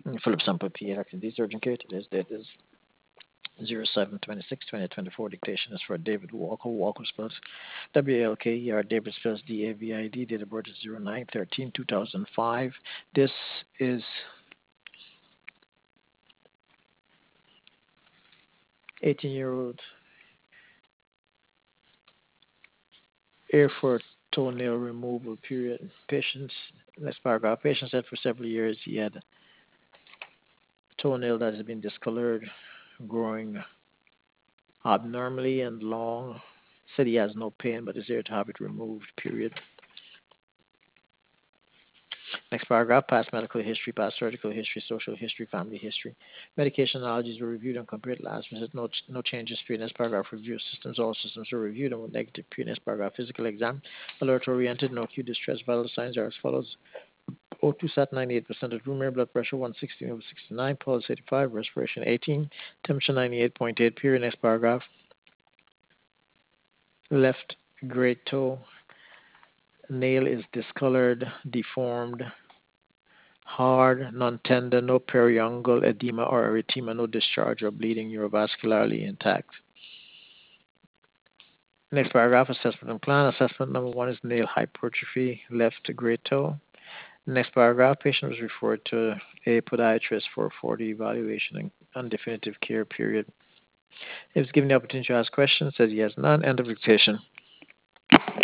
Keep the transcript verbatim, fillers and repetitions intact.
Philip Sample P. Accident Surgeon Care. Today's date is zero seven twenty-six twenty twenty-four. Dictation is for David Walker. Walker spells W L K E R. David spells D A V I D. Date of birth is zero nine thirteen two thousand five. This is eighteen-year-old Erfurt toenail removal period. Patients, next paragraph. Patient said for several years he had toenail that has been discolored, growing abnormally and long. Said he has no pain but is here to have it removed, period. Next paragraph, past medical history, past surgical history, social history, family history. Medication allergies were reviewed and compared last visit. No, no changes. Period. Next paragraph, review systems. All systems were reviewed and were negative. Period. Next paragraph, physical exam. Alert oriented, no acute distress. Vital signs are as follows. O two sat ninety-eight percent of room air, blood pressure one sixteen over sixty-nine, pulse eighty-five, respiration eighteen, temperature ninety-eight point eight. Period. Next paragraph, left great toe nail is discolored, deformed, hard, non-tender, no periungual edema or erythema, no discharge or bleeding, neurovascularly intact. Next paragraph, assessment and plan. Assessment number one is nail hypertrophy, left great toe. Next paragraph, patient was referred to a podiatrist for further evaluation and, and definitive care, period. He was given the opportunity to ask questions, says he has none. End of dictation.